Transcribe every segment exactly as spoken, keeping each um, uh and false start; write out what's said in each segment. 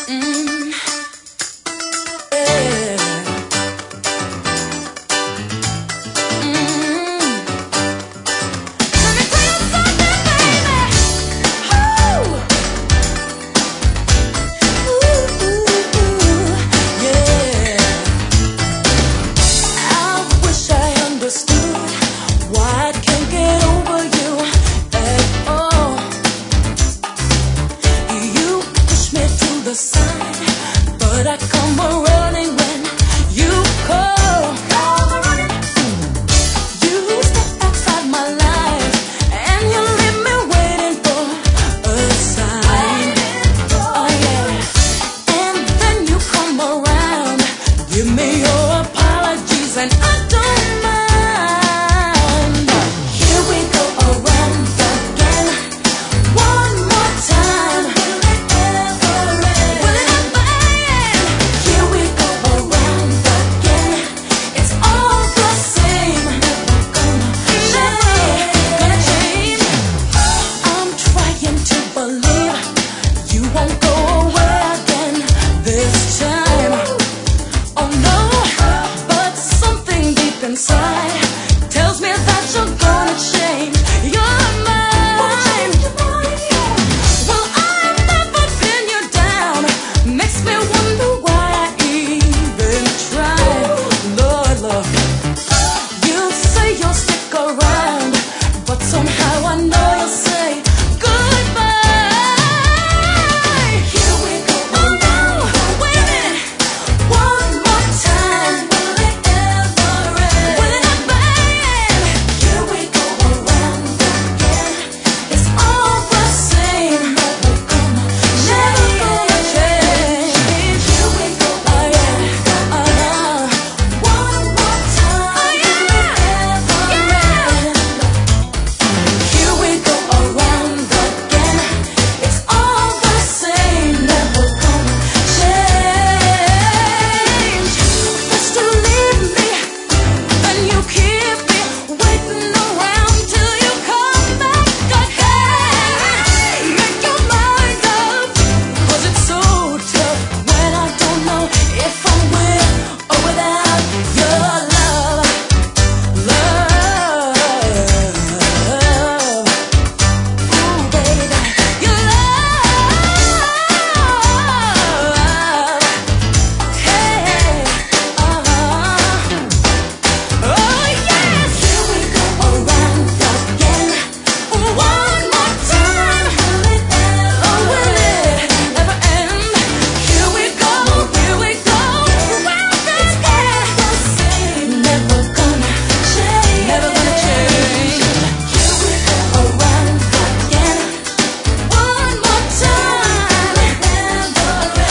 Mm. Yeah. Mm. Let me tell you something, baby. Ooh. Ooh, ooh, ooh. Yeah. I wish I understood why I can't get over you at all. You push me to the side, but I come running when you call. You step outside my life and you leave me waiting for a sign. Oh yeah. And then you come around, give me your apologies and I don't mind. Here we go around again, one more time. Will it ever end? Here we go around again. It's all the same. Never gonna change. I'm trying to believe you won't go away again this time. Oh no, but something deep inside tells me that you're gonna change your mind. Well, I've never pinned you down. Makes me wonder why I even tried. Lord, Lord, you say you'll stick around, but somehow I know you'll say goodbye. Here we go. Oh no, wait a minute. One more time. Will it ever end? Will it ever end? Here we go around again. It's all the same. Never gonna change. Here we go. Oh yeah. Oh no. One more time. Will it ever end? Here we go around again. It's all the same. Never gonna change. First you leave me, then you keep me waiting around till you come back again. Make your mind up, 'cause it's so tough when I don't know if I'm with or without your love. Love. Ooh, baby, your love. Hey, uh-huh. Oh yes, here we go around again, one more time. Will it ever, oh, will it ever end? Here we go, here we go, around again. Never gonna change, never gonna change. Here we go around again, one more time. Will it ever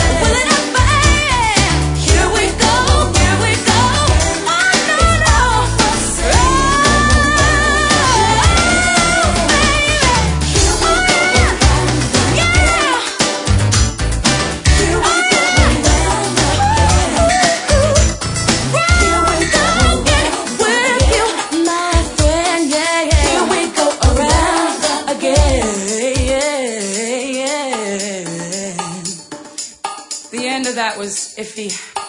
end? Here we go, here we go. Oh no, no. The end of that was iffy.